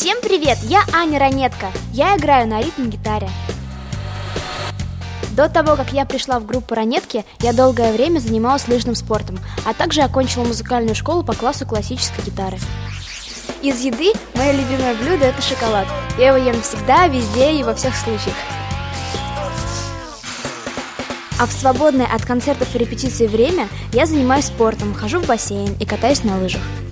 Всем привет, я Аня Ранетка. Я играю на ритм-гитаре. До того, как я пришла в группу Ранетки, я долгое время занималась лыжным спортом, а также окончила музыкальную школу по классу классической гитары. Из еды мое любимое блюдо – это шоколад. Я его ем всегда, везде и во всех случаях. А в свободное от концертов и репетиций время я занимаюсь спортом, хожу в бассейн и катаюсь на лыжах.